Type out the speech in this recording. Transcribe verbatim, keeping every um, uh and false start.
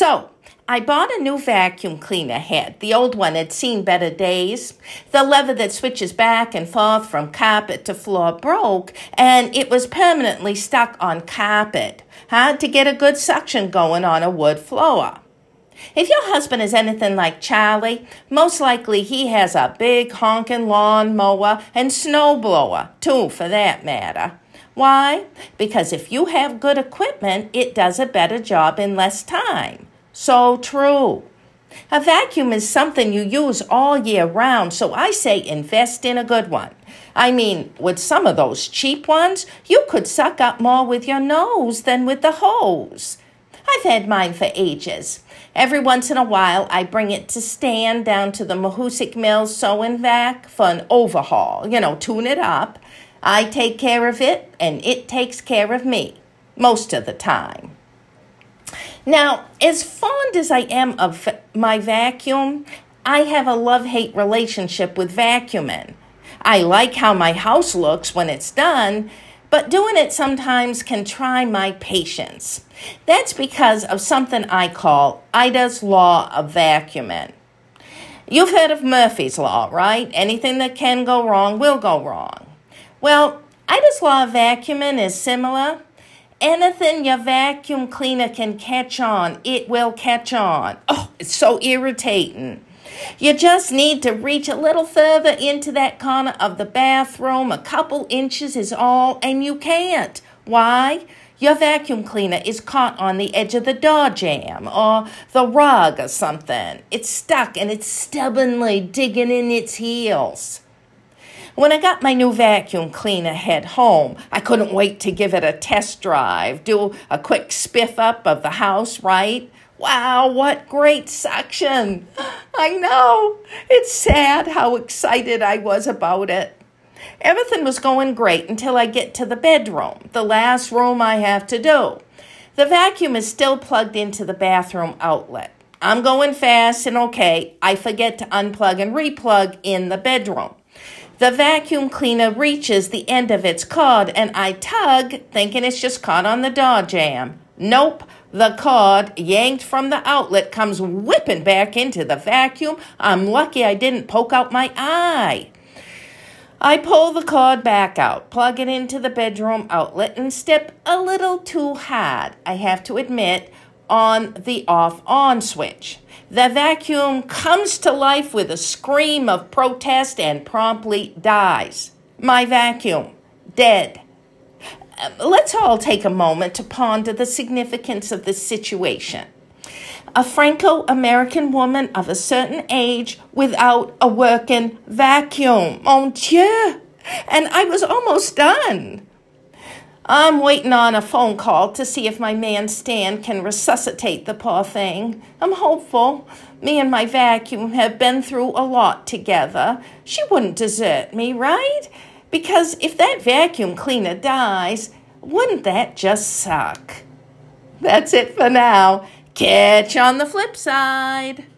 So, I bought a new vacuum cleaner head. The old one had seen better days. The lever that switches back and forth from carpet to floor broke, and it was permanently stuck on carpet. Hard to get a good suction going on a wood floor. If your husband is anything like Charlie, most likely he has a big honking lawn mower and snowblower, too, for that matter. Why? Because if you have good equipment, it does a better job in less time. So true. A vacuum is something you use all year round, so I say invest in a good one. I mean, with some of those cheap ones, you could suck up more with your nose than with the hose. I've had mine for ages. Every once in a while, I bring it to Stan down to the Mahoosuc Mills Sew-and Vac for an overhaul, you know, tune it up. I take care of it, and it takes care of me, most of the time. Now, as fond as I am of my vacuum, I have a love-hate relationship with vacuuming. I like how my house looks when it's done, but doing it sometimes can try my patience. That's because of something I call Ida's Law of Vacuuming. You've heard of Murphy's Law, right? Anything that can go wrong will go wrong. Well, Ida's Law of Vacuuming is similar. Anything your vacuum cleaner can catch on, it will catch on. Oh, it's so irritating. You just need to reach a little further into that corner of the bathroom. A couple inches is all, and you can't. Why? Your vacuum cleaner is caught on the edge of the door jamb or the rug or something. It's stuck and it's stubbornly digging in its heels. When I got my new vacuum cleaner head home, I couldn't wait to give it a test drive, do a quick spiff up of the house, right? Wow, what great suction. I know. It's sad how excited I was about it. Everything was going great until I get to the bedroom, the last room I have to do. The vacuum is still plugged into the bathroom outlet. I'm going fast and okay, I forget to unplug and replug in the bedroom. The vacuum cleaner reaches the end of its cord, and I tug, thinking it's just caught on the door jamb. Nope, the cord, yanked from the outlet, comes whipping back into the vacuum. I'm lucky I didn't poke out my eye. I pull the cord back out, plug it into the bedroom outlet, and step a little too hard, I have to admit, on the off-on switch. The vacuum comes to life with a scream of protest and promptly dies. My vacuum, dead. Let's all take a moment to ponder the significance of this situation. A Franco-American woman of a certain age without a working vacuum. Mon Dieu! And I was almost done. I'm waiting on a phone call to see if my man Stan can resuscitate the poor thing. I'm hopeful. Me and my vacuum have been through a lot together. She wouldn't desert me, right? Because if that vacuum cleaner dies, wouldn't that just suck? That's it for now. Catch you on the flip side.